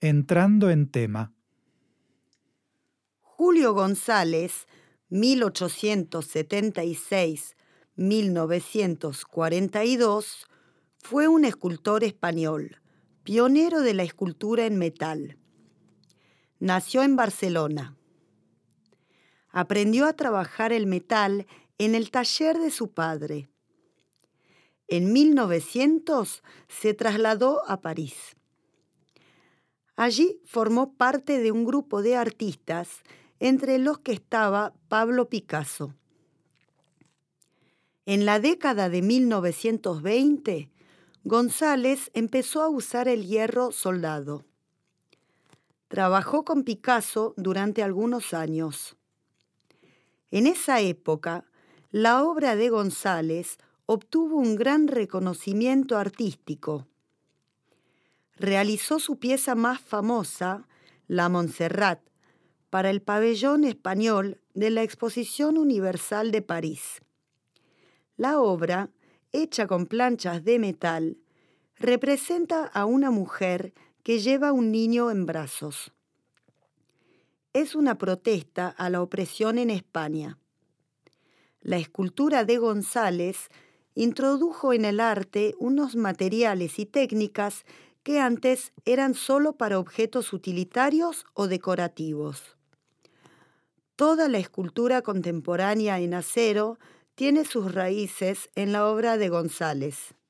Entrando en tema. Julio González, 1876-1942, fue un escultor español, pionero de la escultura en metal. Nació en Barcelona. Aprendió a trabajar el metal en el taller de su padre. En 1900 se trasladó a París. Allí formó parte de un grupo de artistas, entre los que estaba Pablo Picasso. En la década de 1920, González empezó a usar el hierro soldado. Trabajó con Picasso durante algunos años. En esa época, la obra de González obtuvo un gran reconocimiento artístico. Realizó su pieza más famosa, La Montserrat, para el pabellón español de la Exposición Universal de París. La obra, hecha con planchas de metal, representa a una mujer que lleva un niño en brazos. Es una protesta a la opresión en España. La escultura de González introdujo en el arte unos materiales y técnicas que antes eran solo para objetos utilitarios o decorativos. Toda la escultura contemporánea en acero tiene sus raíces en la obra de González.